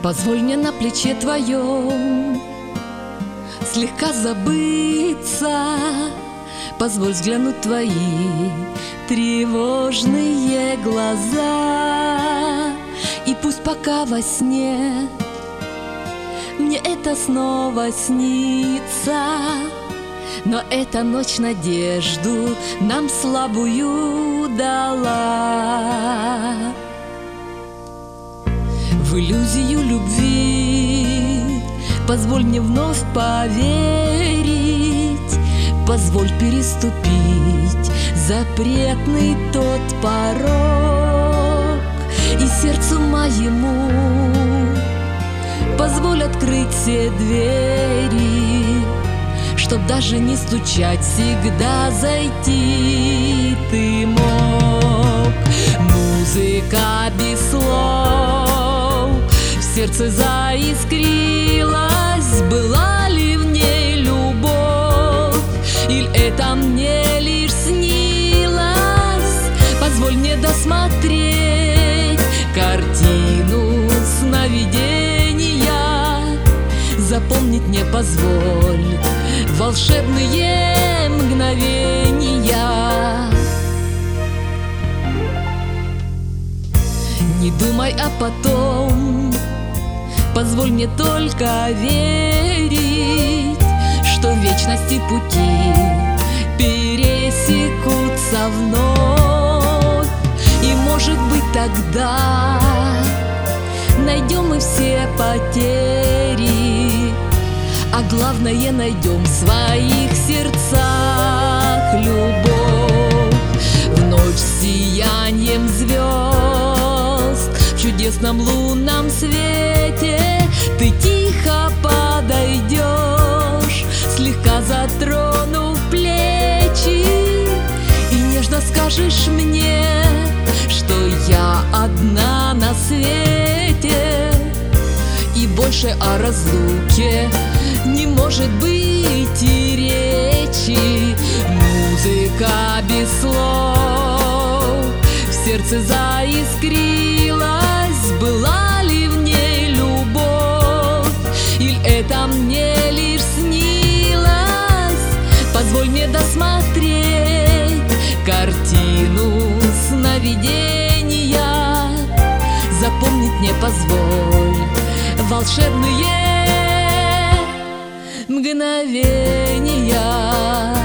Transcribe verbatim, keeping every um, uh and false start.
Позволь мне на плече твоем слегка забыться, позволь взглянуть в твои тревожные глаза. И пусть пока во сне мне это снова снится, но эта ночь надежду нам слабую дала. В иллюзию любви позволь мне вновь поверить, позволь переступить запретный тот порог, и сердцу моему позволь открыть все двери, чтоб даже не стучать, всегда зайти ты мог. Музыка без слов в сердце заискрилась, была ли в ней любовь, или это мне лишь снилось? Позволь мне досмотреть картину сновидения, запомнить мне позволь волшебные мгновения. Не думай о потом, позволь мне только верить, что в вечности пути пересекутся вновь. И может быть тогда найдем мы все потери, а главное найдем в своих сердцах любовь. В ночь с сиянием звезд, в чудесном лунном свете ты тихо подойдешь, слегка затронув плечи, и нежно скажешь мне, что я одна на свете, и больше о разлуке не может быть и речи. Музыка без слов в сердце заискрилась, была ли в ней любовь, или это мне лишь снилось? Позволь мне досмотреть картину сновидения, запомнить мне позволь волшебные мгновения.